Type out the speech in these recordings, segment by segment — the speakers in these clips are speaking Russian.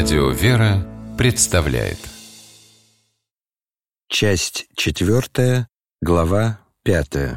Радио «Вера» представляет. Часть 4, глава 5.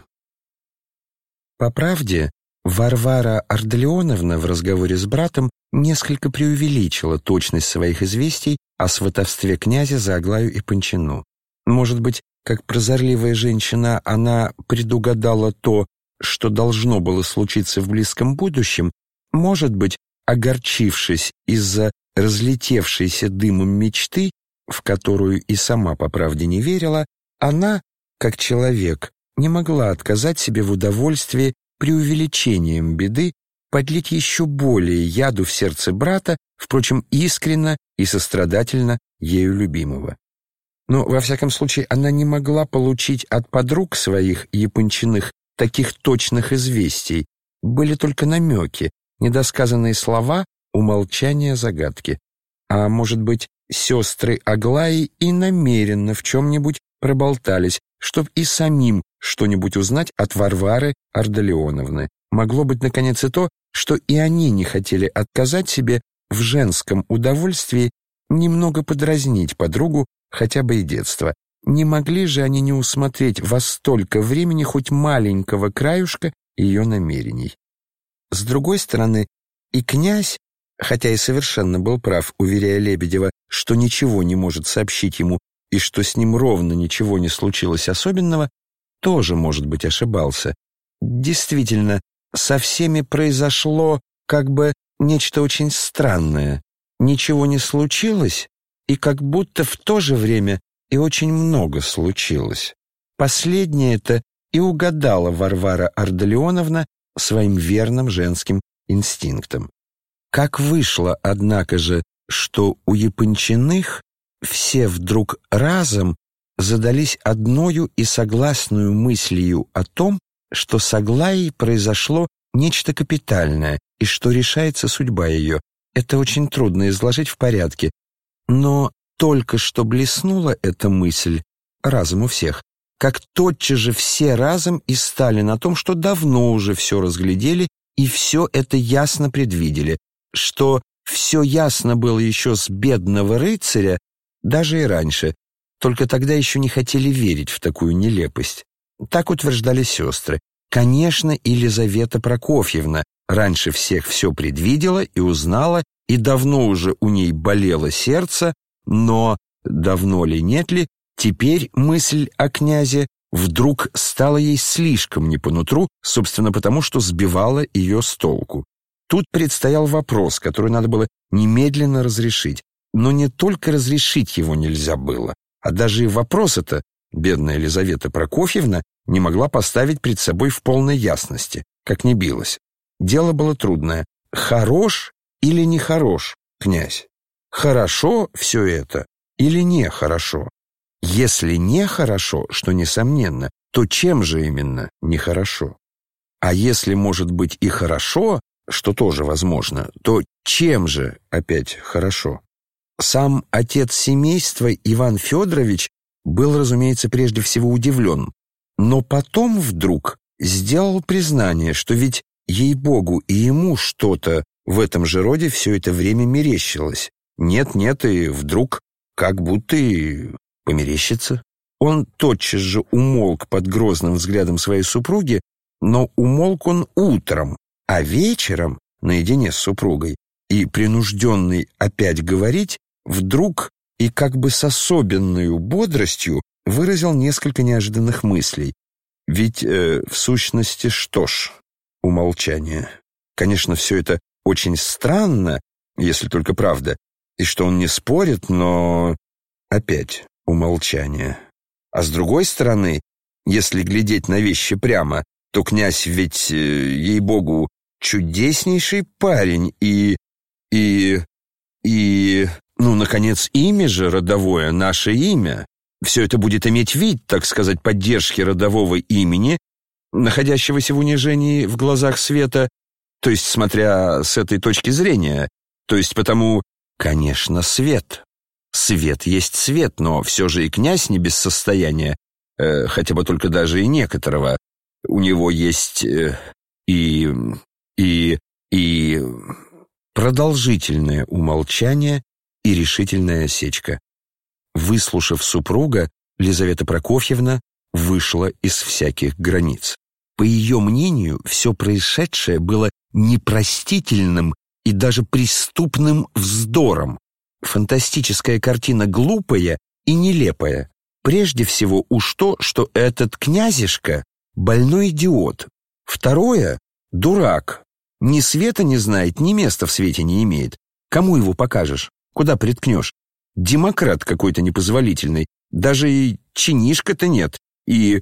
По правде, Варвара Ардалионовна в разговоре с братом несколько преувеличила точность своих известий о сватовстве князя за Аглаю и Панчину. Может быть, как прозорливая женщина, она предугадала то, что должно было случиться в близком будущем, может быть, огорчившись из-за разлетевшейся дымом мечты, в которую и сама по правде не верила, она, как человек, не могла отказать себе в удовольствии преувеличением беды подлить еще более яду в сердце брата, впрочем, искренно и сострадательно ею любимого. Но, во всяком случае, она не могла получить от подруг своих Япончиных таких точных известий. Были только намеки, недосказанные слова, умолчания, загадки. А может быть, сестры Аглаи и намеренно в чем-нибудь проболтались, чтоб и самим что-нибудь узнать от Варвары Ардалионовны. Могло быть, наконец, и то, что и они не хотели отказать себе в женском удовольствии немного подразнить подругу хотя бы и детства. Не могли же они не усмотреть во столько времени хоть маленького краюшка ее намерений. С другой стороны, и князь, хотя и совершенно был прав, уверяя Лебедева, что ничего не может сообщить ему и что с ним ровно ничего не случилось особенного, тоже, может быть, ошибался. Действительно, со всеми произошло как бы нечто очень странное. Ничего не случилось, и как будто в то же время и очень много случилось. Последнее-то и угадала Варвара Ардалионовна своим верным женским инстинктом. Как вышло, однако же, что у Япончиных все вдруг разом задались одною и согласную мыслью о том, что с Аглаей произошло нечто капитальное и что решается судьба ее. Это очень трудно изложить в порядке. Но только что блеснула эта мысль разом у всех, как тотчас же все разом и стали на том, что давно уже все разглядели и все это ясно предвидели, что все ясно было еще с бедного рыцаря, даже и раньше, только тогда еще не хотели верить в такую нелепость. Так утверждали сестры. Конечно, Елизавета Прокофьевна раньше всех все предвидела и узнала, и давно уже у ней болело сердце, но, давно ли нет ли, теперь мысль о князе вдруг стала ей слишком не по нутру, собственно потому, что сбивала ее с толку. Тут предстоял вопрос, который надо было немедленно разрешить. Но не только разрешить его нельзя было, а даже и вопрос это бедная Елизавета Прокофьевна не могла поставить пред собой в полной ясности, как ни билась. Дело было трудное. Хорош или нехорош князь? Хорошо все это или нехорошо? Если нехорошо, что несомненно, то чем же именно нехорошо? А если может быть и хорошо, что тоже возможно, то чем же опять хорошо? Сам отец семейства Иван Федорович был, разумеется, прежде всего удивлен, но потом вдруг сделал признание, что ведь, ей-богу, и ему что-то в этом же роде все это время мерещилось. Нет-нет, и вдруг как будто и померещится. Он тотчас же умолк под грозным взглядом своей супруги, но умолк он утром, а вечером, наедине с супругой, и принужденный опять говорить, вдруг и как бы с особенной бодростью выразил несколько неожиданных мыслей. Ведь, в сущности, что ж, умолчание. Конечно, все это очень странно, если только правда, и что он не спорит, но опять умолчание. А с другой стороны, если глядеть на вещи прямо, то князь ведь, ей-богу, чудеснейший парень наконец, имя же родовое, наше имя. Все это будет иметь вид, так сказать, поддержки родового имени, находящегося в унижении в глазах света, то есть, смотря с этой точки зрения, то есть потому, конечно, свет. Свет есть свет, но все же и князь не без состояния, хотя бы только даже и некоторого. У него есть продолжительное умолчание и решительная осечка. Выслушав супруга, Лизавета Прокофьевна вышла из всяких границ. По ее мнению, все происшедшее было непростительным и даже преступным вздором. Фантастическая картина глупая и нелепая. Прежде всего уж то, что этот князишка — больной идиот. Второе — дурак. Ни света не знает, ни места в свете не имеет. Кому его покажешь? Куда приткнешь? Демократ какой-то непозволительный. Даже и чинишка-то нет. И...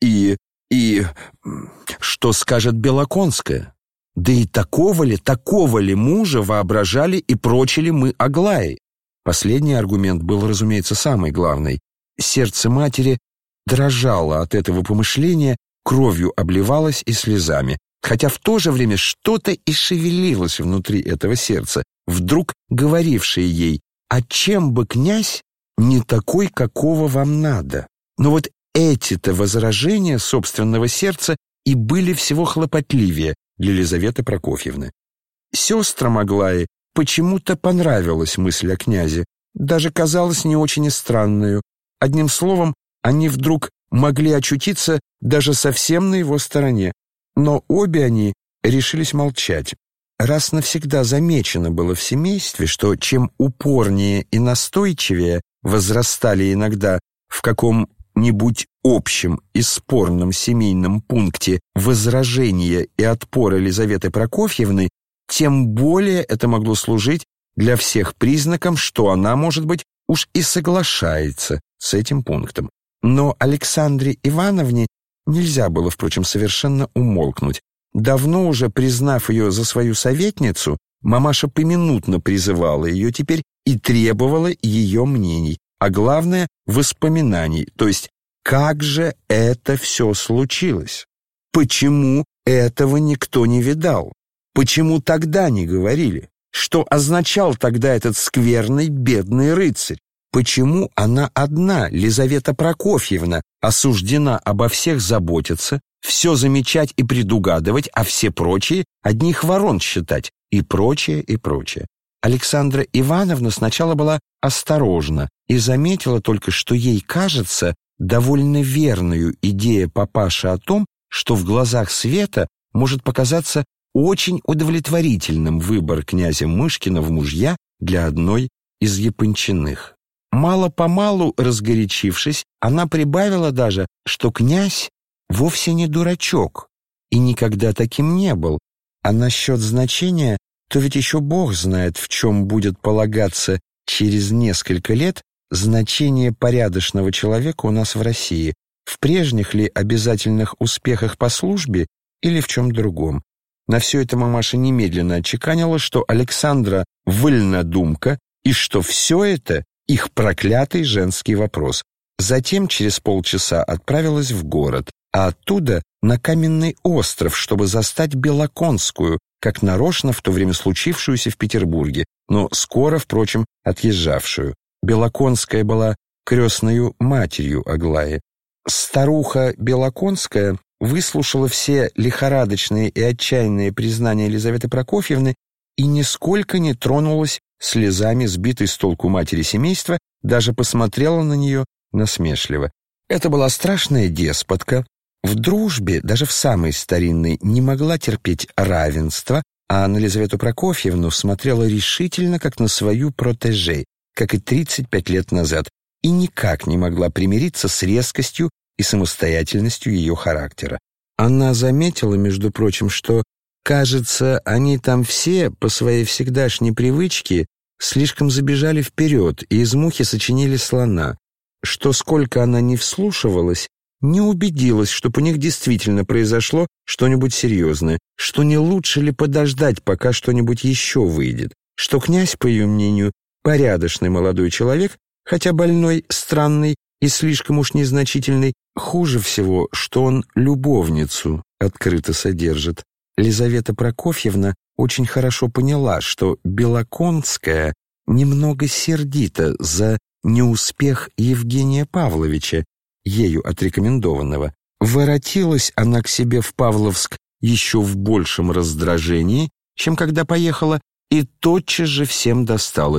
Что скажет Белоконская? Да и такого ли мужа воображали и прочили мы Аглае? Последний аргумент был, разумеется, самый главный. Сердце матери дрожало от этого помышления, кровью обливалось и слезами. Хотя в то же время что-то и шевелилось внутри этого сердца, вдруг говорившее ей: «А чем бы князь не такой, какого вам надо?» Но вот эти-то возражения собственного сердца и были всего хлопотливее для Лизаветы Прокофьевны. Сестрам Аглаи почему-то понравилась мысль о князе, даже казалась не очень и странную. Одним словом, они вдруг могли очутиться даже совсем на его стороне. Но обе они решились молчать. Раз навсегда замечено было в семействе, что чем упорнее и настойчивее возрастали иногда в каком-нибудь общем и спорном семейном пункте возражения и отпор Елизаветы Прокофьевны, тем более это могло служить для всех признаком, что она, может быть, уж и соглашается с этим пунктом. Но Александре Ивановне нельзя было, впрочем, совершенно умолкнуть. Давно уже признав ее за свою советницу, мамаша поминутно призывала ее теперь и требовала ее мнений, а главное — воспоминаний, то есть как же это все случилось? Почему этого никто не видал? Почему тогда не говорили? Что означал тогда этот скверный бедный рыцарь? Почему она одна, Лизавета Прокофьевна, осуждена обо всех заботиться, все замечать и предугадывать, а все прочие одних ворон считать, и прочее, и прочее? Александра Ивановна сначала была осторожна и заметила только, что ей кажется довольно верную идея папаши о том, что в глазах света может показаться очень удовлетворительным выбор князя Мышкина в мужья для одной из Япончиных. Мало-помалу разгорячившись, она прибавила даже, что князь вовсе не дурачок и никогда таким не был, а насчет значения, то ведь еще Бог знает, в чем будет полагаться через несколько лет значение порядочного человека у нас в России, в прежних ли обязательных успехах по службе или в чем другом. На все это мамаша немедленно отчеканила, что Александра вольнодумка и что все это их проклятый женский вопрос. Затем через полчаса отправилась в город, а оттуда на Каменный остров, чтобы застать Белоконскую, как нарочно в то время случившуюся в Петербурге, но скоро, впрочем, отъезжавшую. Белоконская была крестною матерью Аглаи. Старуха Белоконская выслушала все лихорадочные и отчаянные признания Елизаветы Прокофьевны и нисколько не тронулась слезами сбитой с толку матери семейства, даже посмотрела на нее насмешливо. Это была страшная деспотка. В дружбе, даже в самой старинной, не могла терпеть равенства, а на Елизавету Прокофьевну смотрела решительно, как на свою протеже, как и 35 лет назад, и никак не могла примириться с резкостью и самостоятельностью ее характера. Она заметила, между прочим, что, кажется, они там все, по своей всегдашней привычке, слишком забежали вперед и из мухи сочинили слона, что, сколько она не вслушивалась, не убедилась, что по них действительно произошло что-нибудь серьезное, что не лучше ли подождать, пока что-нибудь еще выйдет, что князь, по ее мнению, порядочный молодой человек, хотя больной, странный и слишком уж незначительный, хуже всего, что он любовницу открыто содержит. Лизавета Прокофьевна очень хорошо поняла, что Белоконская немного сердита за неуспех Евгения Павловича, ею отрекомендованного. Воротилась она к себе в Павловск еще в большем раздражении, чем когда поехала, и тотчас же всем досталось.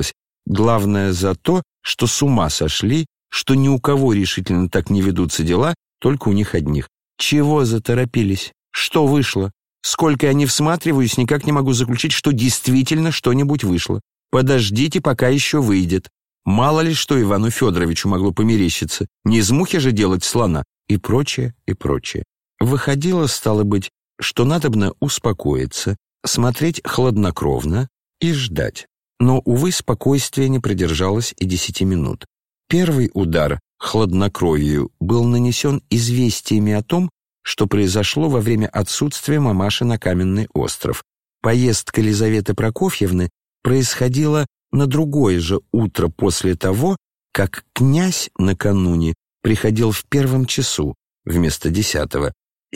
Главное за то, что с ума сошли, что ни у кого решительно так не ведутся дела, только у них одних. Чего заторопились? Что вышло? Сколько я не всматриваюсь, никак не могу заключить, что действительно что-нибудь вышло. Подождите, пока еще выйдет. Мало ли что Ивану Федоровичу могло померещиться. Не из мухи же делать слона. И прочее, и прочее. Выходило, стало быть, что надобно успокоиться, смотреть хладнокровно и ждать. Но, увы, спокойствие не продержалось и 10 минут. Первый удар хладнокровию был нанесен известиями о том, что произошло во время отсутствия мамаши на Каменный остров. Поездка Лизаветы Прокофьевны происходила на другое же утро после того, как князь накануне приходил в 1 часу вместо 10.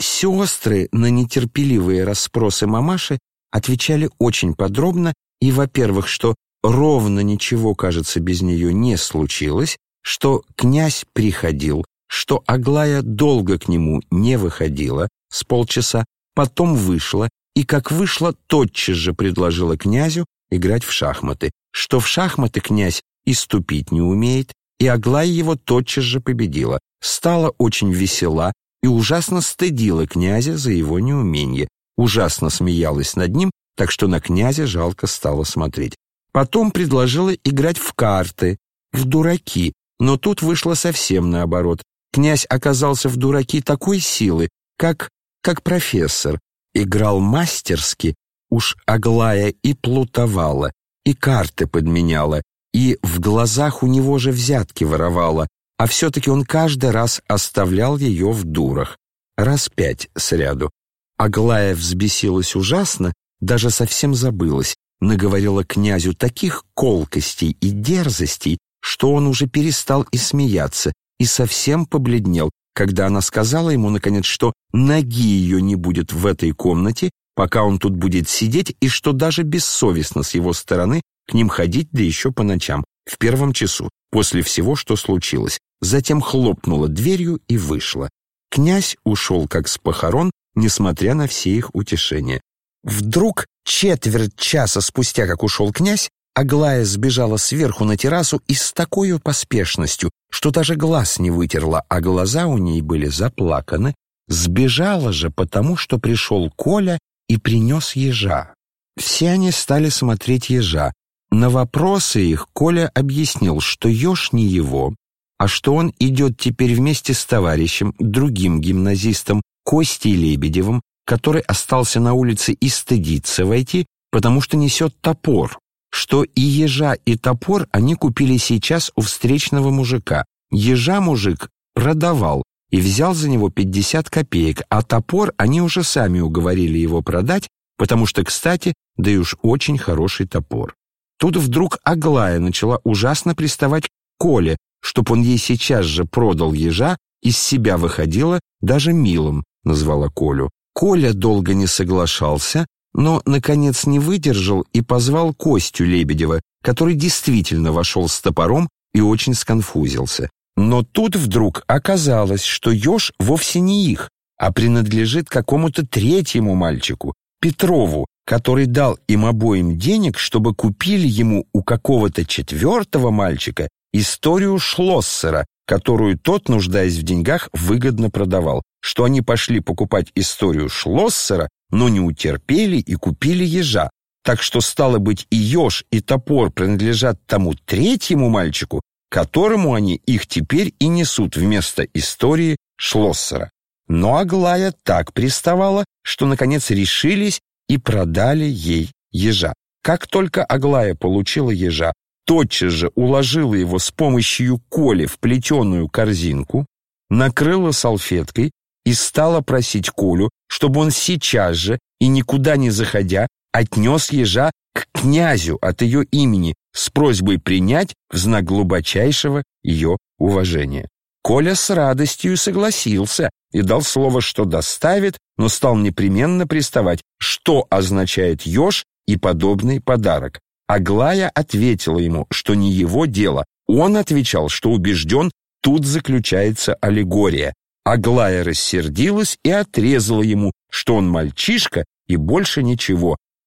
Сестры на нетерпеливые расспросы мамаши отвечали очень подробно и, во-первых, что ровно ничего, кажется, без нее не случилось, что князь приходил, что Аглая долго к нему не выходила, с полчаса, потом вышла, и как вышла, тотчас же предложила князю играть в шахматы, что в шахматы князь и ступить не умеет, и Аглая его тотчас же победила, стала очень весела и ужасно стыдила князя за его неумение, ужасно смеялась над ним, так что на князя жалко стало смотреть. Потом предложила играть в карты, в дураки, но тут вышло совсем наоборот. Князь оказался в дураки такой силы, как профессор. Играл мастерски, уж Аглая и плутовала, и карты подменяла, и в глазах у него же взятки воровала, а все-таки он каждый раз оставлял ее в дурах. Раз 5 сряду. Аглая взбесилась ужасно, даже совсем забылась, наговорила князю таких колкостей и дерзостей, что он уже перестал и смеяться, и совсем побледнел, когда она сказала ему, наконец, что ноги ее не будет в этой комнате, пока он тут будет сидеть, и что даже бессовестно с его стороны к ним ходить, да еще по ночам, в 1 часу, после всего, что случилось. Затем хлопнула дверью и вышла. Князь ушел как с похорон, несмотря на все их утешения. Вдруг, четверть часа спустя, как ушел князь, Аглая сбежала сверху на террасу и с такой поспешностью, что даже глаз не вытерла, а глаза у ней были заплаканы. Сбежала же потому, что пришел Коля и принес ежа. Все они стали смотреть ежа. На вопросы их Коля объяснил, что еж не его, а что он идет теперь вместе с товарищем, другим гимназистом, Костей Лебедевым, который остался на улице и стыдится войти, потому что несет топор, что и ежа, и топор они купили сейчас у встречного мужика. Ежа мужик продавал и взял за него 50 копеек, а топор они уже сами уговорили его продать, потому что, кстати, да и уж очень хороший топор. Тут вдруг Аглая начала ужасно приставать к Коле, чтоб он ей сейчас же продал ежа, из себя выходила, даже милым назвала Колю. Коля долго не соглашался, но, наконец, не выдержал и позвал Костю Лебедева, который действительно вошел с топором и очень сконфузился. Но тут вдруг оказалось, что еж вовсе не их, а принадлежит какому-то третьему мальчику, Петрову, который дал им обоим денег, чтобы купили ему у какого-то 4-го мальчика историю Шлоссера, которую тот, нуждаясь в деньгах, выгодно продавал, что они пошли покупать историю Шлоссера, но не утерпели и купили ежа. Так что, стало быть, и еж, и топор принадлежат тому 3-му мальчику, которому они их теперь и несут вместо истории Шлоссера. Но Аглая так приставала, что, наконец, решились и продали ей ежа. Как только Аглая получила ежа, тотчас же уложила его с помощью Коли в плетеную корзинку, накрыла салфеткой и стала просить Колю, чтобы он сейчас же и никуда не заходя отнес ежа к князю от ее имени с просьбой принять в знак глубочайшего ее уважения. Коля с радостью согласился и дал слово, что доставит, но стал непременно приставать, что означает еж и подобный подарок. Аглая ответила ему, что не его дело. Он отвечал, что убежден, тут заключается аллегория. Аглая рассердилась и отрезала ему, что он мальчишка и больше ничего.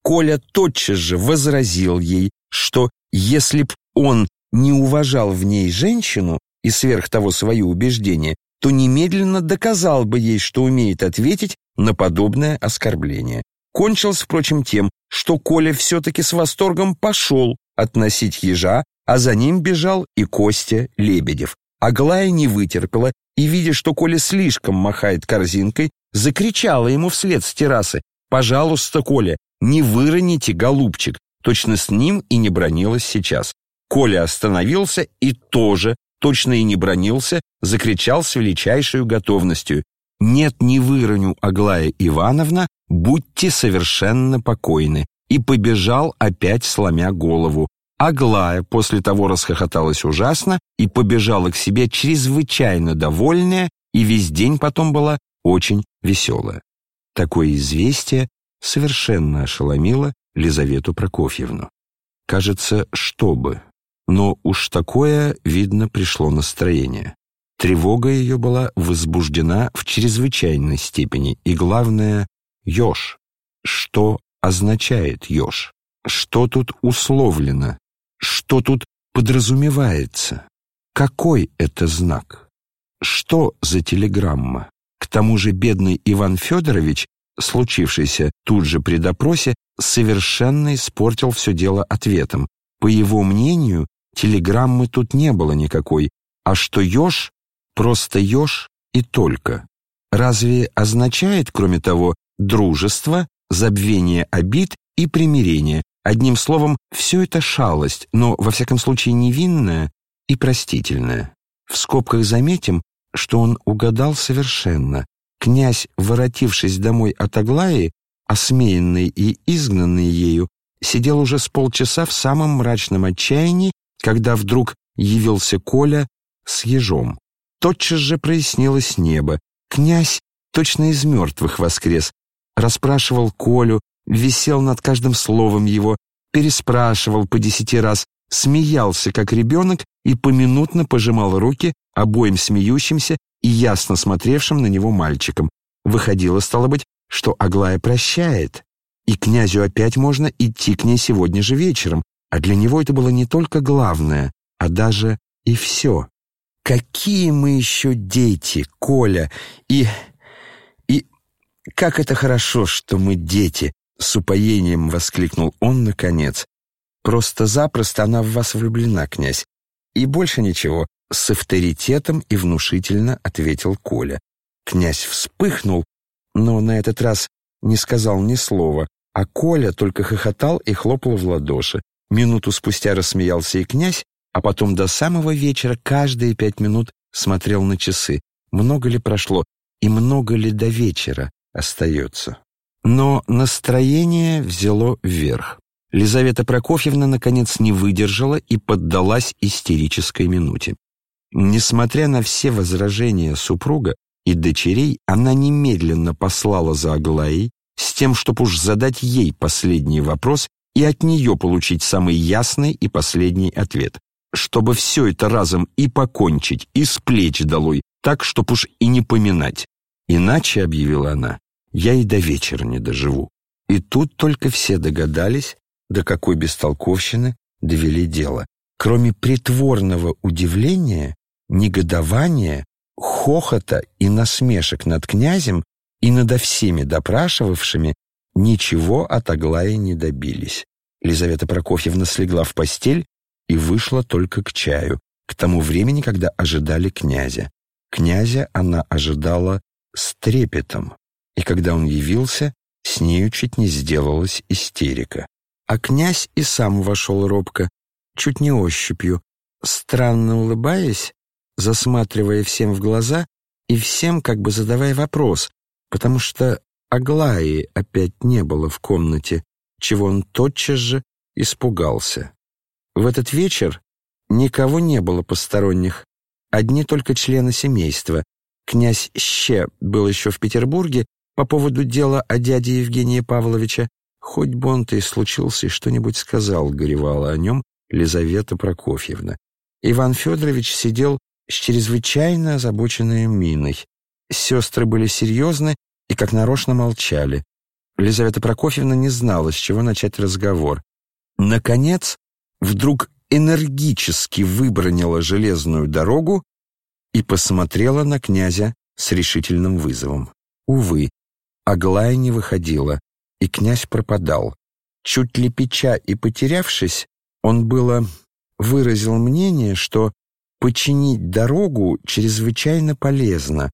Коля тотчас же возразил ей, что если б он не уважал в ней женщину и сверх того свои убеждения, то немедленно доказал бы ей, что умеет ответить на подобное оскорбление. Кончилось, впрочем, тем, что Коля все-таки с восторгом пошел относить ежа, а за ним бежал и Костя Лебедев. Аглая не вытерпела и, видя, что Коля слишком махает корзинкой, закричала ему вслед с террасы: «Пожалуйста, Коля, не выроните, голубчик!» Точно с ним и не бранилась сейчас. Коля остановился и тоже, точно и не бранился, закричал с величайшей готовностью: «Нет, не выроню, Аглая Ивановна, будьте совершенно покойны!» И побежал опять, сломя голову. Аглая после того расхохоталась ужасно и побежала к себе чрезвычайно довольная, и весь день потом была очень веселая. Такое известие совершенно ошеломило Лизавету Прокофьевну. Кажется, чтобы, но уж такое, видно, пришло настроение. Тревога ее была возбуждена в чрезвычайной степени, и главное — еж. Что означает еж? Что тут условлено? Что тут подразумевается? Какой это знак? Что за телеграмма? К тому же бедный Иван Федорович, случившийся тут же при допросе, совершенно испортил все дело ответом. По его мнению, телеграммы тут не было никакой, а что еж, просто еж и только. Разве означает, кроме того, дружество, забвение обид и примирение? Одним словом, все это шалость, но, во всяком случае, невинная и простительная. В скобках заметим, что он угадал совершенно. Князь, воротившись домой от Аглаи, осмеянный и изгнанный ею, сидел уже с полчаса в самом мрачном отчаянии, когда вдруг явился Коля с ежом. Тотчас же прояснилось небо. Князь точно из мертвых воскрес, расспрашивал Колю, висел над каждым словом его, переспрашивал по 10 раз, смеялся, как ребенок, и поминутно пожимал руки обоим смеющимся и ясно смотревшим на него мальчикам. Выходило, стало быть, что Аглая прощает, и князю опять можно идти к ней сегодня же вечером, а для него это было не только главное, а даже и все. «Какие мы еще дети, Коля, и как это хорошо, что мы дети!» — с упоением воскликнул он наконец. «Просто-запросто она в вас влюблена, князь. И больше ничего», — с авторитетом и внушительно ответил Коля. Князь вспыхнул, но на этот раз не сказал ни слова, а Коля только хохотал и хлопал в ладоши. Минуту спустя рассмеялся и князь, а потом до самого вечера каждые 5 минут смотрел на часы. Много ли прошло и много ли до вечера остается? Но настроение взяло вверх. Лизавета Прокофьевна, наконец, не выдержала и поддалась истерической минуте. Несмотря на все возражения супруга и дочерей, она немедленно послала за Аглаей с тем, чтобы уж задать ей последний вопрос и от нее получить самый ясный и последний ответ, чтобы все это разом и покончить, и с плеч долой, так, чтоб уж и не поминать. Иначе, объявила она, я и до вечера не доживу. И тут только все догадались, до какой бестолковщины довели дело. Кроме притворного удивления, негодования, хохота и насмешек над князем и надо всеми допрашивавшими, ничего от Аглаи не добились. Лизавета Прокофьевна слегла в постель и вышла только к чаю, к тому времени, когда ожидали князя. Князя она ожидала с трепетом, и когда он явился, с нею чуть не сделалась истерика. А князь и сам вошел робко, чуть не ощупью, странно улыбаясь, засматривая всем в глаза и всем как бы задавая вопрос, потому что Аглаи опять не было в комнате, чего он тотчас же испугался. В этот вечер никого не было посторонних, одни только члены семейства. Князь Ще был еще в Петербурге по поводу дела о дяде Евгения Павловича. Хоть бы он-то и случился и что-нибудь сказал, горевала о нем Лизавета Прокофьевна. Иван Федорович сидел с чрезвычайно озабоченной миной. Сестры были серьезны и как нарочно молчали. Лизавета Прокофьевна не знала, с чего начать разговор. Наконец, вдруг энергически выбранила железную дорогу и посмотрела на князя с решительным вызовом. Увы, Аглая не выходила, и князь пропадал. Чуть лепеча и потерявшись, он было выразил мнение, что починить дорогу чрезвычайно полезно.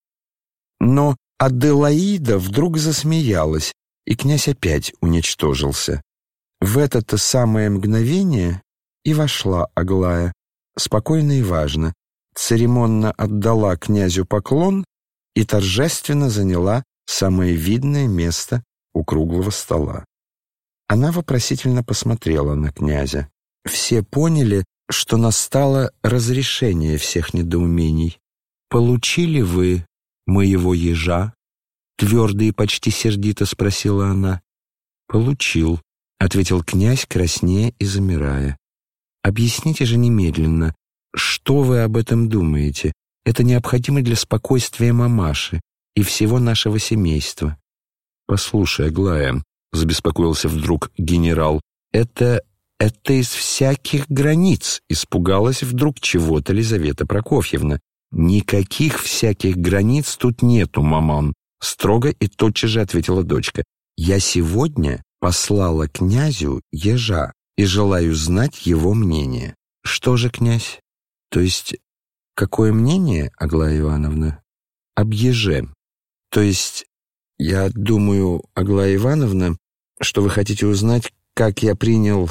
Но Аделаида вдруг засмеялась, и князь опять уничтожился. В это-то самое мгновение и вошла Аглая, спокойно и важно, церемонно отдала князю поклон и торжественно заняла самое видное место у круглого стола. Она вопросительно посмотрела на князя. Все поняли, что настало разрешение всех недоумений. «Получили вы моего ежа?» — твердо и почти сердито спросила она. «Получил», — ответил князь, краснея и замирая. «Объясните же немедленно, что вы об этом думаете? Это необходимо для спокойствия мамаши и всего нашего семейства». «Послушай, Аглая», — забеспокоился вдруг генерал, «это из всяких границ», — испугалась вдруг чего-то Лизавета Прокофьевна. «Никаких всяких границ тут нету, маман», — строго и тотчас же ответила дочка. «Я сегодня послала князю ежа и желаю знать его мнение». «Что же, князь? То есть, какое мнение, Аглая Ивановна?» «Об еже. То есть, я думаю, Аглая Ивановна, что вы хотите узнать, как я принял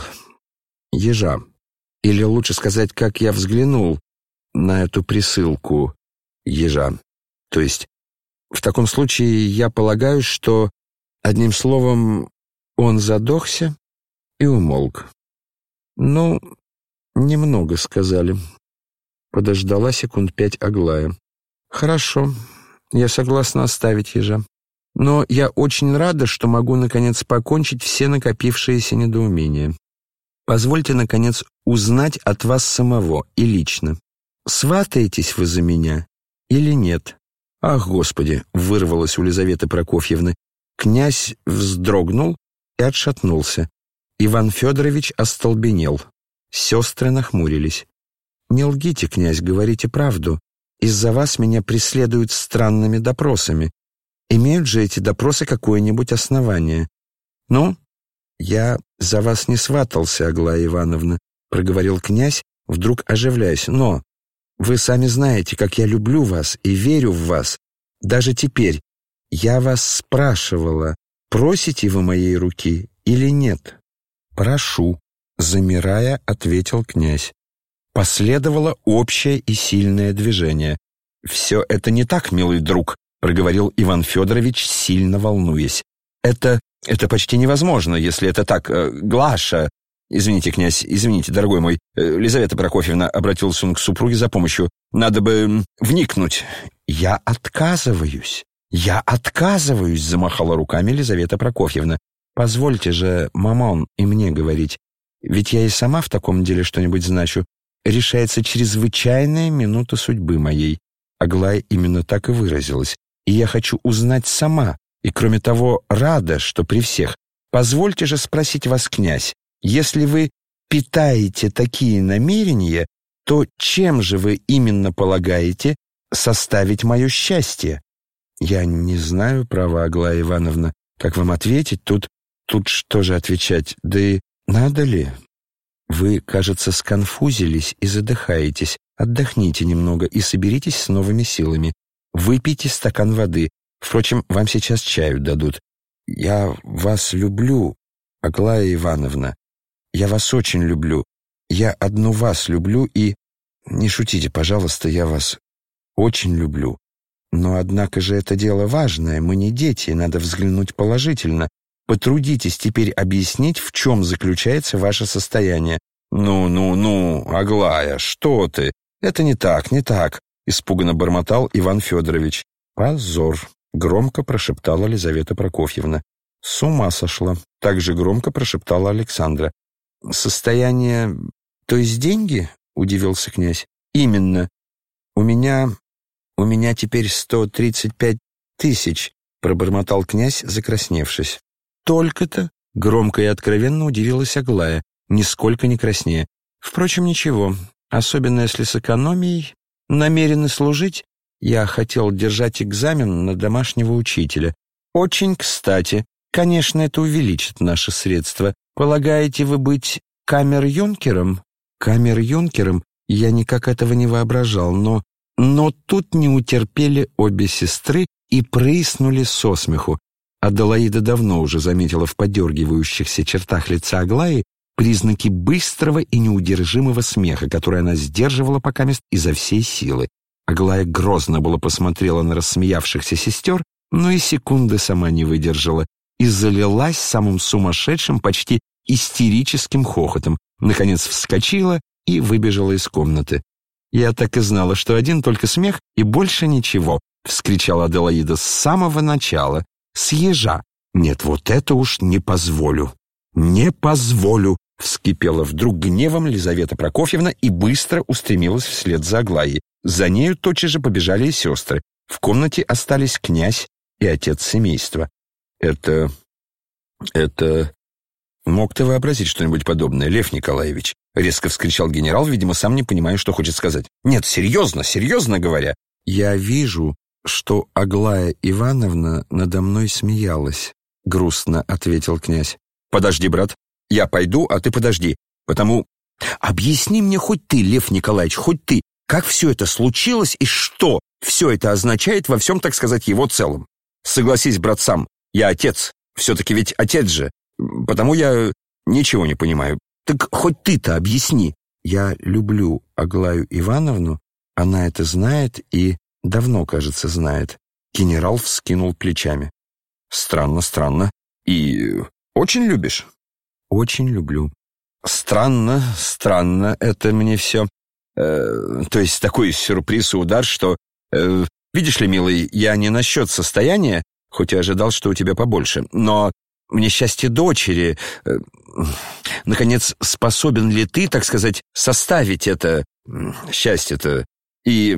ежа. Или лучше сказать, как я взглянул на эту присылку ежа. То есть, в таком случае я полагаю, что, одним словом, он задохся и умолк». «Ну, немного сказали». Подождала секунд 5 Аглая. «Хорошо, я согласна оставить ежа. Но я очень рада, что могу, наконец, покончить все накопившиеся недоумения. Позвольте, наконец, узнать от вас самого и лично. Сватаетесь вы за меня или нет?» «Ах, Господи!» — вырвалось у Лизаветы Прокофьевны. Князь вздрогнул и отшатнулся. Иван Федорович остолбенел. Сестры нахмурились. «Не лгите, князь, говорите правду. Из-за вас меня преследуют странными допросами. Имеют же эти допросы какое-нибудь основание?» «Ну, я за вас не сватался, Аглая Ивановна», — проговорил князь, вдруг оживляясь. «Но вы сами знаете, как я люблю вас и верю в вас. Даже теперь я вас спрашивала, просите вы моей руки или нет?» «Прошу», — замирая, ответил князь. Последовало общее и сильное движение. «Все это не так, милый друг», — проговорил Иван Федорович, сильно волнуясь. Это почти невозможно, если это так. Глаша...» «Извините, князь, извините, дорогой мой. Лизавета Прокофьевна», — обратился он к супруге за помощью. «Надо бы вникнуть». «Я отказываюсь», — замахала руками Лизавета Прокофьевна. «Позвольте же, мамон, и мне говорить. Ведь я и сама в таком деле что-нибудь значу. Решается чрезвычайная минута судьбы моей». Аглая именно так и выразилась. «И я хочу узнать сама, и, кроме того, рада, что при всех. Позвольте же спросить вас, князь, если вы питаете такие намерения, то чем же вы именно полагаете составить мое счастье?» «Я не знаю, право, Аглая Ивановна, как вам ответить. Тут что же отвечать? Да и надо ли? Вы, кажется, сконфузились и задыхаетесь. Отдохните немного и соберитесь с новыми силами. Выпейте стакан воды. Впрочем, вам сейчас чаю дадут. Я вас люблю, Аглая Ивановна. Я вас очень люблю. Я одну вас люблю и... Не шутите, пожалуйста, я вас очень люблю. Но, однако же, это дело важное. Мы не дети, надо взглянуть положительно. Потрудитесь теперь объяснить, в чем заключается ваше состояние». «Ну, Аглая, что ты? Это не так, не так», — испуганно бормотал Иван Федорович. «Позор», — громко прошептала Лизавета Прокофьевна. «С ума сошла», — также громко прошептала Александра. «Состояние... то есть деньги?» — удивился князь. «Именно. У меня теперь 135 000, пробормотал князь, закрасневшись. «Только-то?» — громко и откровенно удивилась Аглая, нисколько не краснея. «Впрочем, ничего, особенно если с экономией. Намерены служить? Я хотел держать экзамен на домашнего учителя. Очень кстати. Конечно, это увеличит наши средства. Полагаете вы быть камер-юнкером?» Камер-юнкером я никак этого не воображал, но тут не утерпели обе сестры и прыснули со смеху. Аделаида давно уже заметила в подергивающихся чертах лица Аглаи признаки быстрого и неудержимого смеха, который она сдерживала покамест изо всей силы. Аглая грозно было посмотрела на рассмеявшихся сестер, но и секунды сама не выдержала и залилась самым сумасшедшим, почти истерическим хохотом. Наконец вскочила и выбежала из комнаты. «Я так и знала, что один только смех и больше ничего», — вскричала Аделаида с самого начала. «С ежа». «Нет, вот это уж не позволю». «Не позволю», — вскипела вдруг гневом Лизавета Прокофьевна и быстро устремилась вслед за Аглаей. За нею тотчас же побежали и сестры. В комнате остались князь и отец семейства. Это... «Мог ты вообразить что-нибудь подобное, Лев Николаевич?» — резко вскричал генерал, видимо, сам не понимая, что хочет сказать. «Нет, серьезно говоря». «Я вижу, что Аглая Ивановна надо мной смеялась», — грустно ответил князь. «Подожди, брат, я пойду, а ты подожди, потому...» «Объясни мне хоть ты, Лев Николаевич, хоть ты, как все это случилось и что все это означает во всем, так сказать, его целом. Согласись, брат, сам, я отец, все-таки ведь отец же, потому я ничего не понимаю. Так хоть ты-то объясни». «Я люблю Аглаю Ивановну, она это знает и давно, кажется, знает». Генерал вскинул плечами. «Странно. И очень любишь?» «Очень люблю». «Странно, это мне все. То есть такой сюрприз и удар, что... видишь ли, милый, я не насчет состояния, хоть и ожидал, что у тебя побольше, но мне счастье дочери... наконец, способен ли ты, так сказать, составить это счастье-то? И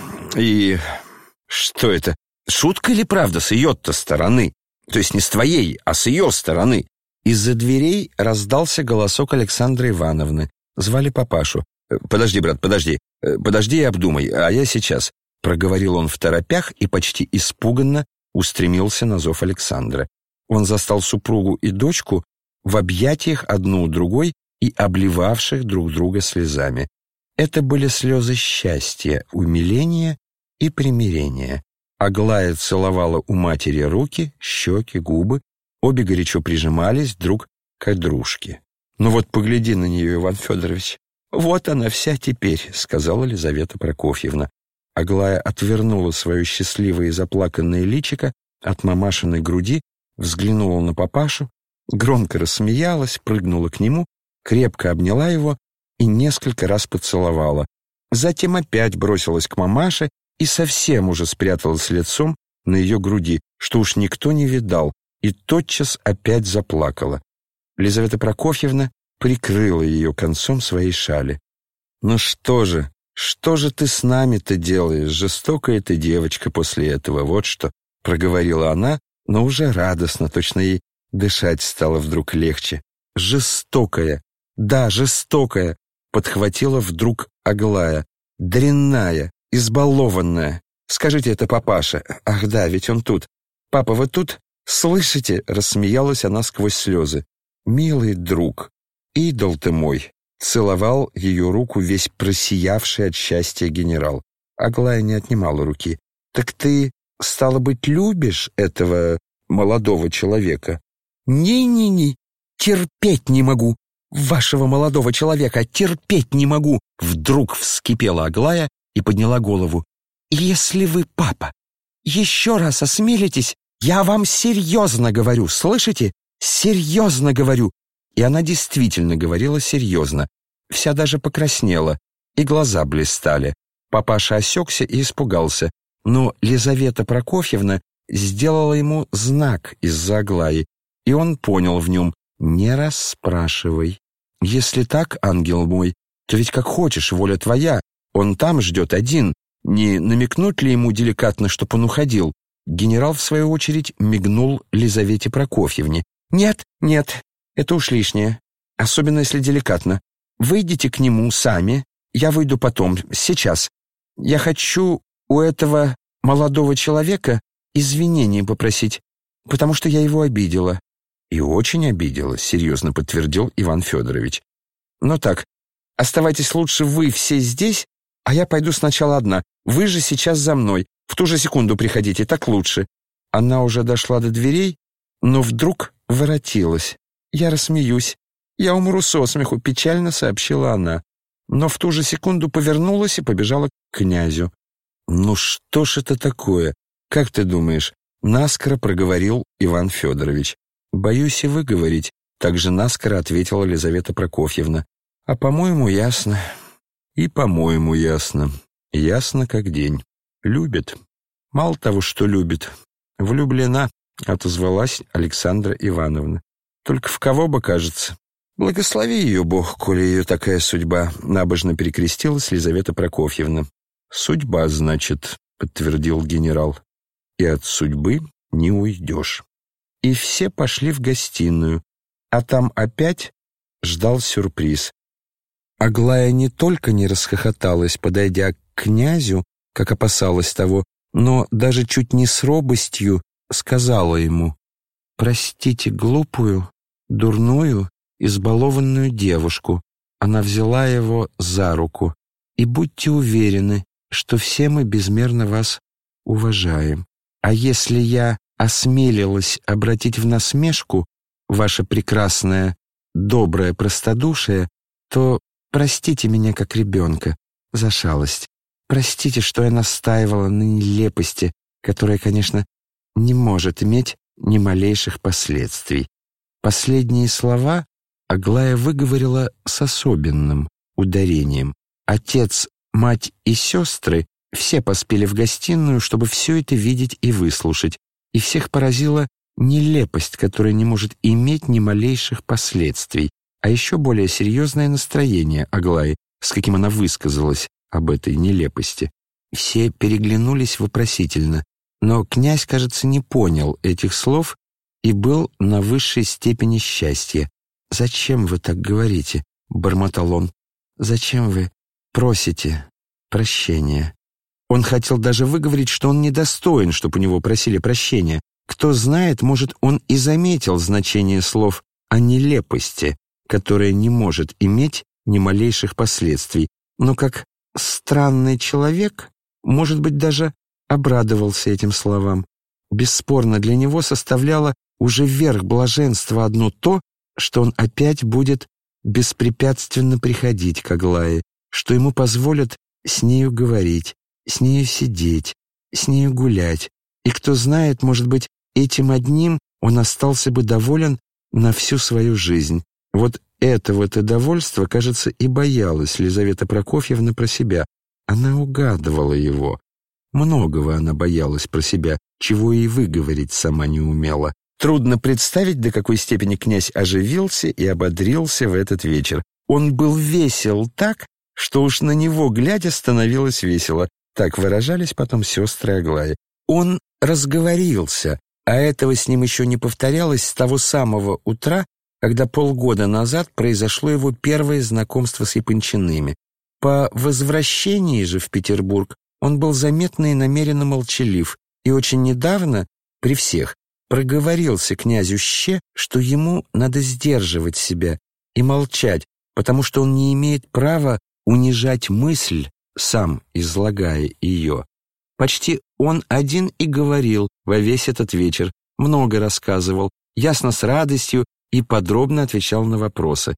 что это? Шутка или правда с ее-то стороны? То есть не с твоей, а с ее стороны?» Из-за дверей раздался голосок Александры Ивановны. Звали папашу. «Подожди, брат, подожди и обдумай, а я сейчас», — проговорил он в торопях и почти испуганно устремился на зов Александра. Он застал супругу и дочку в объятиях одну у другой и обливавших друг друга слезами. Это были слезы счастья, умиления и примирения. Аглая целовала у матери руки, щеки, губы, обе горячо прижимались друг к дружке. «Ну вот погляди на нее, Иван Федорович, вот она вся теперь», — сказала Лизавета Прокофьевна. Аглая отвернула свое счастливое и заплаканное личико от мамашиной груди, взглянула на папашу, громко рассмеялась, прыгнула к нему, крепко обняла его и несколько раз поцеловала. Затем опять бросилась к мамаше и совсем уже спряталась лицом на ее груди, что уж никто не видал, и тотчас опять заплакала. Лизавета Прокофьевна прикрыла ее концом своей шали. «Ну что же ты с нами-то делаешь, жестокая ты девочка после этого, вот что», — проговорила она, но уже радостно, точно ей дышать стало вдруг легче. «Жестокая, да, жестокая», — подхватила вдруг Аглая, «дрянная, избалованная. Скажите это папаше. Ах да, ведь он тут. Папа, вы тут? Слышите?» — рассмеялась она сквозь слезы. «Милый друг, идол ты мой», — целовал ее руку весь просиявший от счастья генерал. Аглая не отнимала руки. «Так ты, стало быть, любишь этого молодого человека?» «Не-не-не, терпеть не могу. Вашего молодого человека терпеть не могу!» Вдруг вскипела Аглая и подняла голову. «Если вы, папа, еще раз осмелитесь, я вам серьезно говорю, слышите? Серьезно говорю!» И она действительно говорила серьезно. Вся даже покраснела, и глаза блистали. Папаша осекся и испугался, но Лизавета Прокофьевна сделала ему знак из-за Аглаи, и он понял в нем: «Не расспрашивай. Если так, ангел мой, то ведь как хочешь, воля твоя. Он там ждет один. Не намекнуть ли ему деликатно, чтоб он уходил?» Генерал, в свою очередь, мигнул Лизавете Прокофьевне. «Нет, нет, это уж лишнее, особенно если деликатно. Выйдите к нему сами, я выйду потом, сейчас. Я хочу у этого молодого человека извинения попросить, потому что я его обидела». «И очень обидела», — серьезно подтвердил Иван Федорович. «Ну так, оставайтесь лучше вы все здесь, а я пойду сначала одна. Вы же сейчас за мной. В ту же секунду приходите, так лучше». Она уже дошла до дверей, но вдруг воротилась. «Я рассмеюсь. Я умру со смеху», — печально сообщила она. Но в ту же секунду повернулась и побежала к князю. «Ну что ж это такое? Как ты думаешь?» — наскоро проговорил Иван Федорович. «Боюсь и выговорить», — также наскоро ответила Лизавета Прокофьевна. «А по-моему, ясно. И по-моему, ясно. Ясно как день. Любит. Мало того, что любит. Влюблена», — отозвалась Александра Ивановна. «Только в кого бы, кажется?» «Благослови ее Бог, коли ее такая судьба», — набожно перекрестилась Лизавета Прокофьевна. «Судьба, значит», — подтвердил генерал. «И от судьбы не уйдешь». И все пошли в гостиную, а там опять ждал сюрприз. Аглая не только не расхохоталась, подойдя к князю, как опасалась того, но даже чуть не с робостью сказала ему: «Простите глупую, дурную, избалованную девушку». Она взяла его за руку. «И будьте уверены, что все мы безмерно вас уважаем. А если я осмелилась обратить в насмешку ваше прекрасное, доброе простодушие, то простите меня как ребенка за шалость. Простите, что я настаивала на нелепости, которая, конечно, не может иметь ни малейших последствий». Последние слова Аглая выговорила с особенным ударением. Отец, мать и сестры все поспели в гостиную, чтобы все это видеть и выслушать, и всех поразила нелепость, которая не может иметь ни малейших последствий, а еще более серьезное настроение Аглаи, с каким она высказалась об этой нелепости. Все переглянулись вопросительно, но князь, кажется, не понял этих слов и был на высшей степени счастья. «Зачем вы так говорите?» — бормотал он. «Зачем вы просите прощения?» Он хотел даже выговорить, что он недостоин, чтобы у него просили прощения. Кто знает, может, он и заметил значение слов о нелепости, которая не может иметь ни малейших последствий, но как странный человек, может быть, даже обрадовался этим словам. Бесспорно, для него составляло уже верх блаженства одно то, что он опять будет беспрепятственно приходить к Аглае, что ему позволят с нею говорить, с нею сидеть, с нею гулять. И кто знает, может быть, этим одним он остался бы доволен на всю свою жизнь. Вот этого-то довольства, кажется, и боялась Лизавета Прокофьевна про себя. Она угадывала его. Многого она боялась про себя, чего и выговорить сама не умела. Трудно представить, до какой степени князь оживился и ободрился в этот вечер. Он был весел так, что уж на него, глядя, становилось весело. Так выражались потом сестры Аглаи. Он разговорился, а этого с ним еще не повторялось с того самого утра, когда полгода назад произошло его первое знакомство с Япончиными. По возвращении же в Петербург он был заметно и намеренно молчалив, и очень недавно, при всех, проговорился князю Ще, что ему надо сдерживать себя и молчать, потому что он не имеет права унижать мысль, сам излагая ее. Почти он один и говорил во весь этот вечер, много рассказывал, ясно с радостью и подробно отвечал на вопросы.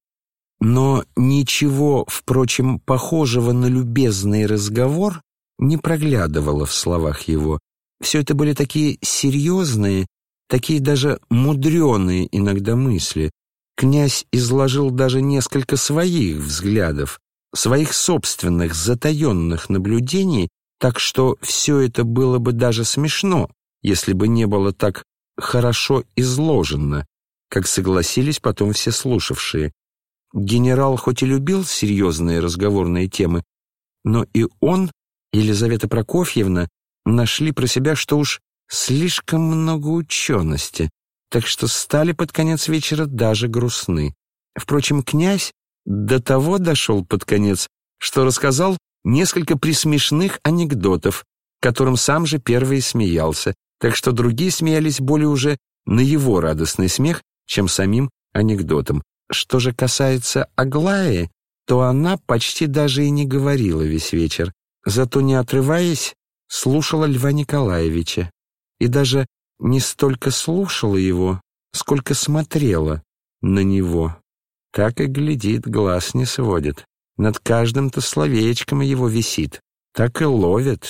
Но ничего, впрочем, похожего на любезный разговор не проглядывало в словах его. Все это были такие серьезные, такие даже мудреные иногда мысли. Князь изложил даже несколько своих взглядов, своих собственных затаенных наблюдений, так что все это было бы даже смешно, если бы не было так хорошо изложено, как согласились потом все слушавшие. Генерал хоть и любил серьезные разговорные темы, но и он, и Елизавета Прокофьевна нашли про себя, что уж слишком много учености, так что стали под конец вечера даже грустны. Впрочем, князь до того дошел под конец, что рассказал несколько присмешных анекдотов, которым сам же первый смеялся, так что другие смеялись более уже на его радостный смех, чем самим анекдотом. Что же касается Аглаи, то она почти даже и не говорила весь вечер, зато, не отрываясь, слушала Льва Николаевича. И даже не столько слушала его, сколько смотрела на него. Так и глядит, глаз не сводит. Над каждым-то словечком его висит. Так и ловит,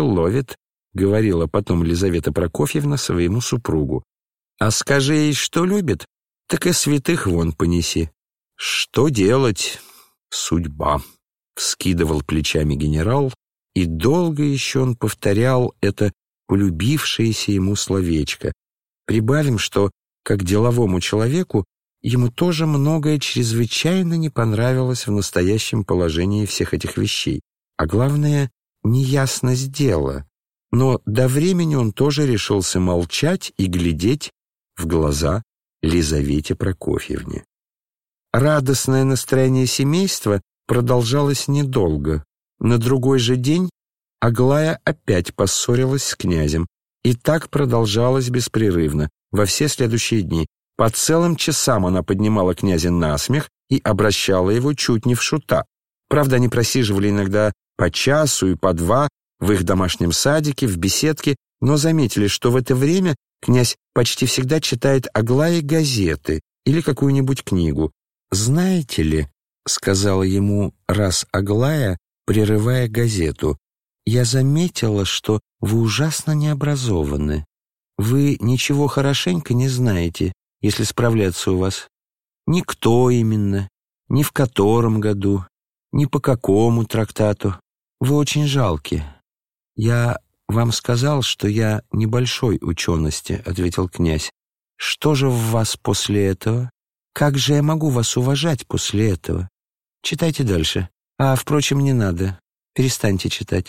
говорила потом Лизавета Прокофьевна своему супругу. А скажи ей, что любит, так и святых вон понеси. Что делать? Судьба. Вскидывал плечами генерал, и долго еще он повторял это полюбившееся ему словечко. Прибавим, что, как деловому человеку, ему тоже многое чрезвычайно не понравилось в настоящем положении всех этих вещей. А главное, неясность дела. Но до времени он тоже решился молчать и глядеть в глаза Лизавете Прокофьевне. Радостное настроение семейства продолжалось недолго. На другой же день Аглая опять поссорилась с князем, и так продолжалось беспрерывно, во все следующие дни. По целым часам она поднимала князя на смех и обращала его чуть не в шута. Правда, они просиживали иногда по часу и по два в их домашнем садике, в беседке, но заметили, что в это время князь почти всегда читает Аглае газеты или какую-нибудь книгу. «Знаете ли, — сказала ему раз Аглая, прерывая газету, — я заметила, что вы ужасно необразованы. Вы ничего хорошенько не знаете, если справляться у вас. Ни кто именно, ни в котором году, ни по какому трактату. Вы очень жалки. Я вам сказал, что я небольшой учености, — ответил князь. Что же в вас после этого? Как же я могу вас уважать после этого? Читайте дальше. А, впрочем, не надо. Перестаньте читать.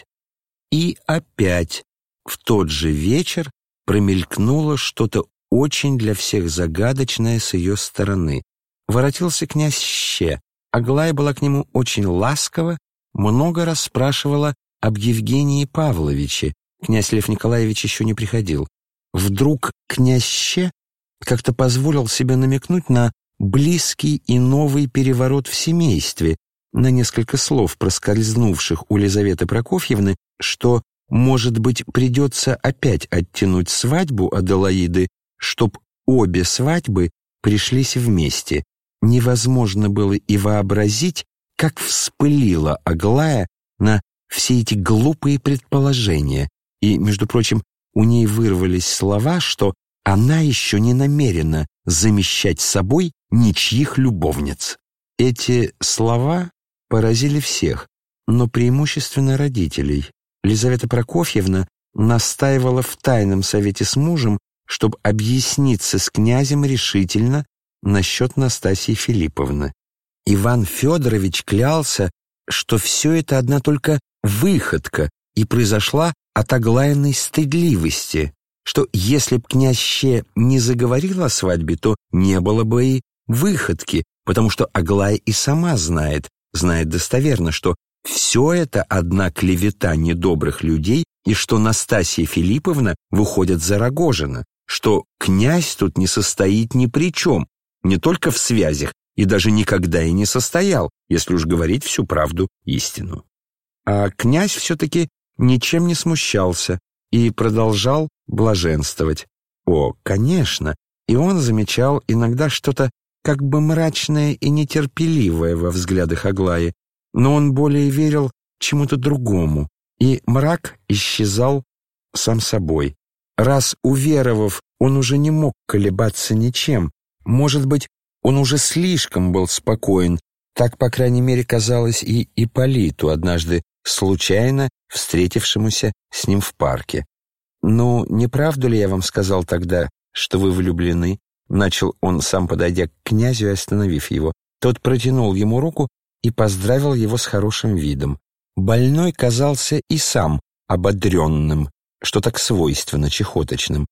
И опять в тот же вечер промелькнуло что-то очень для всех загадочное с ее стороны. Воротился князь Ще. Аглая была к нему очень ласкова, много раз спрашивала об Евгении Павловиче. Князь Лев Николаевич еще не приходил. Вдруг князь Ще как-то позволил себе намекнуть на близкий и новый переворот в семействе, на несколько слов, проскользнувших у Лизаветы Прокофьевны, что, может быть, придется опять оттянуть свадьбу Аделаиды, чтоб обе свадьбы пришлись вместе. Невозможно было и вообразить, как вспылила Аглая на все эти глупые предположения, и, между прочим, у ней вырвались слова, что она еще не намерена замещать собой ничьих любовниц. Эти слова поразили всех, но преимущественно родителей. Лизавета Прокофьевна настаивала в тайном совете с мужем, чтобы объясниться с князем решительно насчет Настасьи Филипповны. Иван Федорович клялся, что все это одна только выходка и произошла от Аглаиной стыдливости, что если б князь Ще не заговорил о свадьбе, то не было бы и выходки, потому что Аглая и сама знает достоверно, что все это одна клевета недобрых людей и что Настасья Филипповна выходит за Рогожина, что князь тут не состоит ни при чем, не только в связях, и даже никогда и не состоял, если уж говорить всю правду, истину. А князь все-таки ничем не смущался и продолжал блаженствовать. О, конечно, и он замечал иногда что-то как бы мрачное и нетерпеливое во взглядах Аглаи, но он более верил чему-то другому, и мрак исчезал сам собой. Раз уверовав, он уже не мог колебаться ничем. Может быть, он уже слишком был спокоен, так, по крайней мере, казалось и Ипполиту, однажды случайно встретившемуся с ним в парке. «Ну, не правду ли я вам сказал тогда, что вы влюблены?» Начал он, сам подойдя к князю и остановив его. Тот протянул ему руку и поздравил его с хорошим видом. Больной казался и сам ободренным, что так свойственно чехоточным.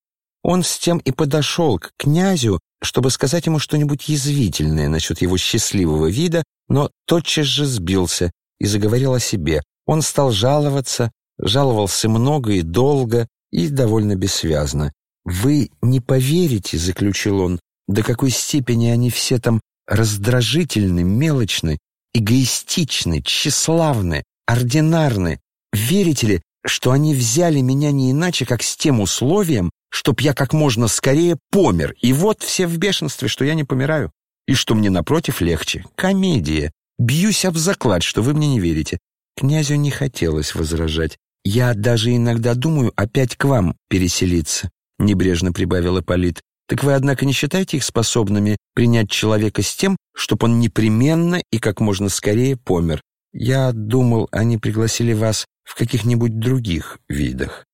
Он с тем и подошел к князю, чтобы сказать ему что-нибудь язвительное насчет его счастливого вида, но тотчас же сбился и заговорил о себе. Он стал жаловался много и долго и довольно бессвязно. «Вы не поверите, — заключил он, — до какой степени они все там раздражительны, мелочны, эгоистичны, тщеславны, ординарны. Верите ли, что они взяли меня не иначе, как с тем условием, чтоб я как можно скорее помер, и вот все в бешенстве, что я не помираю, и что мне, напротив, легче. Комедия. Бьюсь об заклад, что вы мне не верите». Князю не хотелось возражать. «Я даже иногда думаю опять к вам переселиться», — небрежно прибавил Ипполит. «Так вы, однако, не считаете их способными принять человека с тем, чтоб он непременно и как можно скорее помер? Я думал, они пригласили вас в каких-нибудь других видах».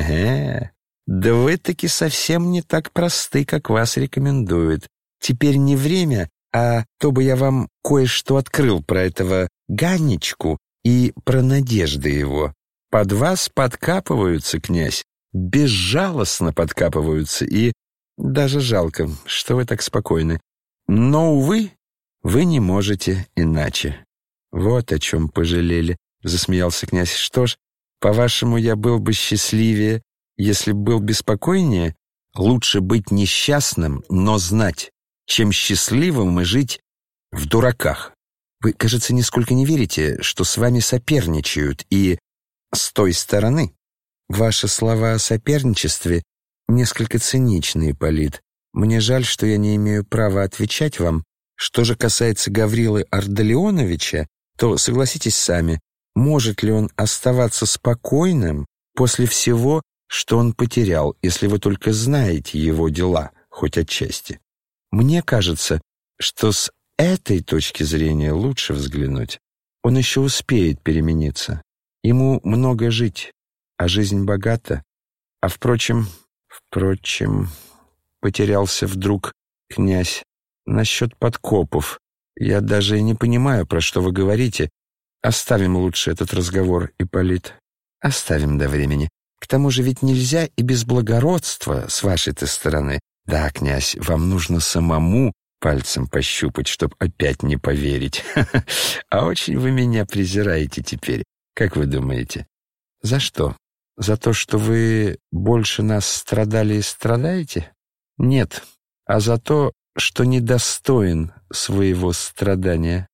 Да вы таки совсем не так просты, как вас рекомендуют. Теперь не время, а то бы я вам кое-что открыл про этого Ганечку и про надежды его. Под вас подкапываются, князь, безжалостно подкапываются, и даже жалко, что вы так спокойны. Но, увы, вы не можете иначе». «Вот о чем пожалели», — засмеялся князь. «Что ж, по-вашему, я был бы счастливее, если б был беспокойнее? Лучше быть несчастным, но знать, чем счастливым и жить в дураках. Вы, кажется, нисколько не верите, что с вами соперничают, и с той стороны». «Ваши слова о соперничестве несколько циничны, Ипполит. Мне жаль, что я не имею права отвечать вам. Что же касается Гаврилы Ардалионовича, то согласитесь сами, может ли он оставаться спокойным после всего, что он потерял, если вы только знаете его дела, хоть отчасти? Мне кажется, что с этой точки зрения лучше взглянуть. Он еще успеет перемениться. Ему много жить, а жизнь богата. А впрочем, потерялся вдруг князь. Насчет подкопов. Я даже и не понимаю, про что вы говорите. Оставим лучше этот разговор, Ипполит. Оставим до времени. К тому же ведь нельзя и без благородства с вашей-то стороны. Да, князь, вам нужно самому пальцем пощупать, чтоб опять не поверить. А очень вы меня презираете теперь. Как вы думаете? За что? За то, что вы больше нас страдали и страдаете? Нет, а за то, что недостоин своего страдания.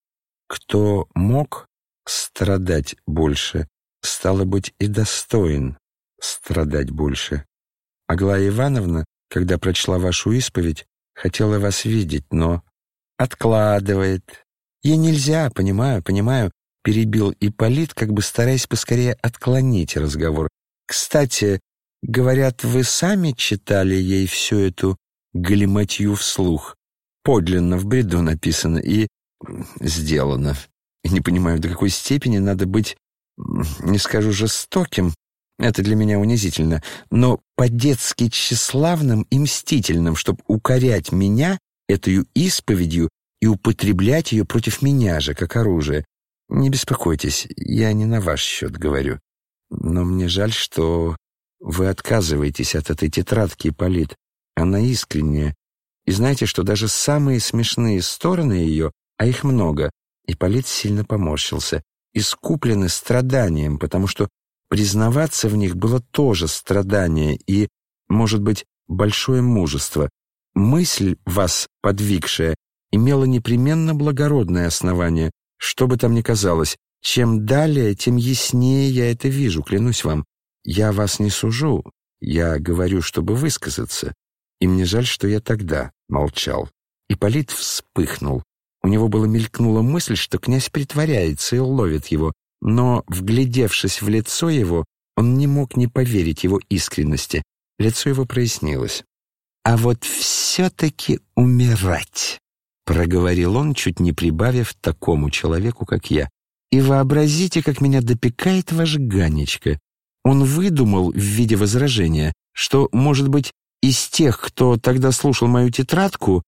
Кто мог страдать больше, стало быть, и достоин страдать больше. Аглая Ивановна, когда прочла вашу исповедь, хотела вас видеть, но откладывает. Ей нельзя, понимаю, перебил Ипполит, как бы стараясь поскорее отклонить разговор. Кстати, говорят, вы сами читали ей всю эту галиматью вслух. Подлинно в бреду написано и сделано. И не понимаю, до какой степени надо быть, не скажу жестоким, это для меня унизительно, но по-детски тщеславным и мстительным, чтобы укорять меня этой исповедью и употреблять ее против меня же, как оружие. Не беспокойтесь, я не на ваш счет говорю. Но мне жаль, что вы отказываетесь от этой тетрадки, Ипполит. Она искренняя. И знаете, что даже самые смешные стороны ее, а их много, Ипполит сильно поморщился, искуплены страданием, потому что признаваться в них было тоже страдание и, может быть, большое мужество. Мысль, вас подвигшая, имела непременно благородное основание, что бы там ни казалось. Чем далее, тем яснее я это вижу, клянусь вам. Я вас не сужу, я говорю, чтобы высказаться. И мне жаль, что я тогда молчал. Ипполит вспыхнул. У него мелькнула мысль, что князь притворяется и ловит его, но, вглядевшись в лицо его, он не мог не поверить его искренности. Лицо его прояснилось. «А вот все-таки умирать», — проговорил он, чуть не прибавив такому человеку, как я. «И вообразите, как меня допекает ваш Ганечка. Он выдумал в виде возражения, что, может быть, из тех, кто тогда слушал мою тетрадку,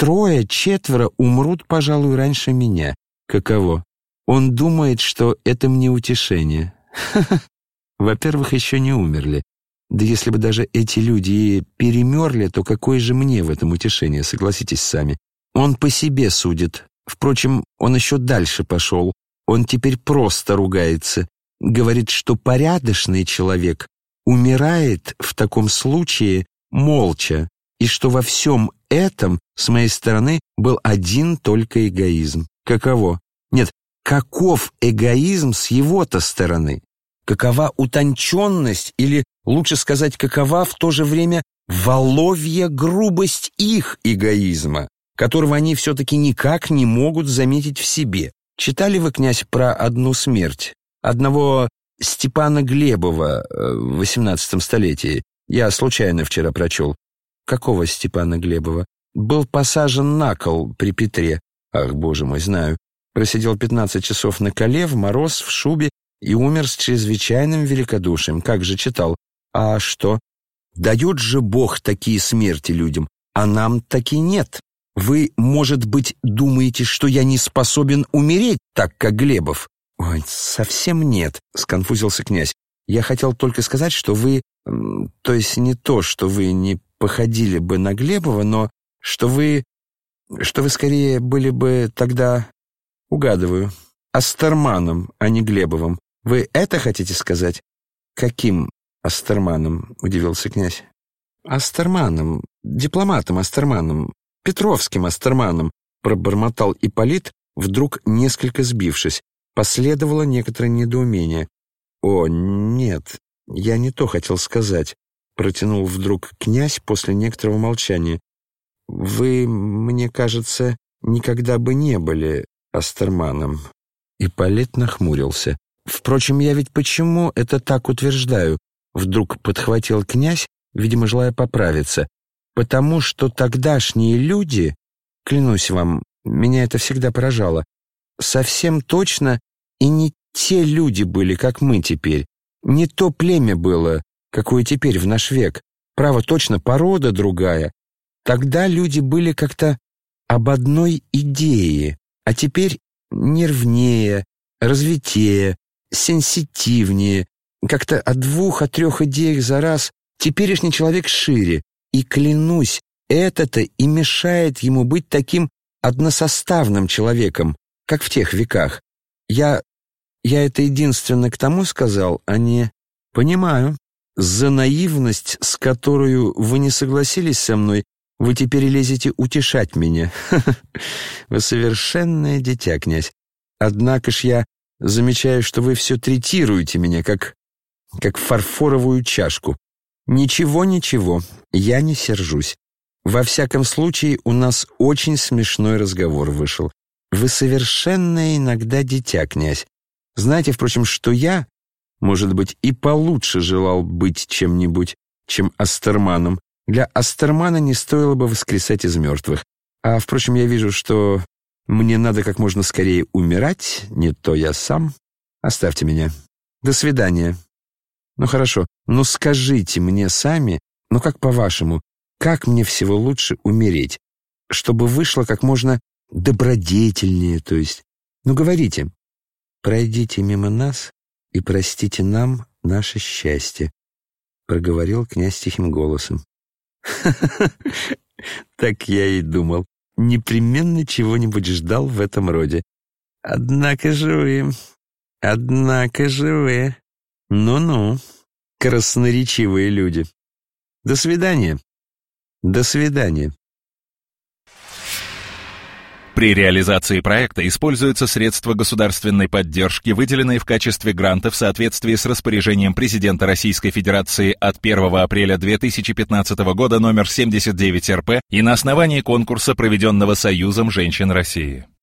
3-4 умрут, пожалуй, раньше меня. Каково? Он думает, что это мне утешение. Во-первых, еще не умерли. Да если бы даже эти люди и перемерли, то какое же мне в этом утешение, согласитесь сами. Он по себе судит. Впрочем, он еще дальше пошел. Он теперь просто ругается. Говорит, что порядочный человек умирает в таком случае молча, и что во всем этом с моей стороны был один только эгоизм. Каково? Нет, каков эгоизм с его-то стороны? Какова утонченность, или, лучше сказать, какова в то же время воловья грубость их эгоизма, которого они все-таки никак не могут заметить в себе? Читали вы, князь, про одну смерть? Одного Степана Глебова в XVIII столетии. Я случайно вчера прочел. Какого Степана Глебова? Был посажен на кол при Петре. Ах, боже мой, знаю. Просидел 15 часов на коле, в мороз, в шубе, и умер с чрезвычайным великодушием. Как же читал. А что? Дает же Бог такие смерти людям, а нам таки нет. Вы, может быть, думаете, что я не способен умереть так, как Глебов? Ой, совсем нет, сконфузился князь. Я хотел только сказать, что вы... То есть не то, что вы не походили бы на Глебова, но что вы скорее были бы тогда, угадываю, Астерманом, а не Глебовым. Вы это хотите сказать? Каким Астерманом? Удивился князь. Астерманом, дипломатом Астерманом, Петровским Астерманом, пробормотал Ипполит, вдруг несколько сбившись. Последовало некоторое недоумение. «О, нет, я не то хотел сказать», — протянул вдруг князь после некоторого молчания. «Вы, мне кажется, никогда бы не были Астерманом». Ипполит нахмурился. «Впрочем, я ведь почему это так утверждаю?» Вдруг подхватил князь, видимо, желая поправиться. «Потому что тогдашние люди, клянусь вам, меня это всегда поражало, совсем точно и не те люди были, как мы теперь. Не то племя было, какое теперь в наш век. Право, точно, порода другая. Тогда люди были как-то об одной идее, а теперь нервнее, развитее, сенситивнее, как-то о 2, о 3 идеях за раз. Теперешний человек шире, и, клянусь, это-то и мешает ему быть таким односоставным человеком, как в тех веках. Я это единственно к тому сказал, а не... Понимаю. За наивность, с которой вы не согласились со мной, вы теперь лезете утешать меня. Вы совершенное дитя, князь. Однако ж я замечаю, что вы все третируете меня, как фарфоровую чашку. Ничего, я не сержусь. Во всяком случае, у нас очень смешной разговор вышел. Вы совершенное иногда дитя, князь. Знаете, впрочем, что я, может быть, и получше желал быть чем-нибудь, чем Астерманом. Для Астермана не стоило бы воскресать из мертвых. А, впрочем, я вижу, что мне надо как можно скорее умирать, не то я сам. Оставьте меня. До свидания. Ну хорошо, но скажите мне сами, как по-вашему, как мне всего лучше умереть, чтобы вышло как можно добродетельнее, то есть... говорите. «Пройдите мимо нас и простите нам наше счастье», — проговорил князь тихим голосом. Так я и думал. Непременно чего-нибудь ждал в этом роде. Однако же вы... Ну-ну, красноречивые люди. До свидания. До свидания. При реализации проекта используются средства государственной поддержки, выделенные в качестве гранта в соответствии с распоряжением президента Российской Федерации от 1 апреля 2015 года номер 79 РП и на основании конкурса, проведенного Союзом женщин России.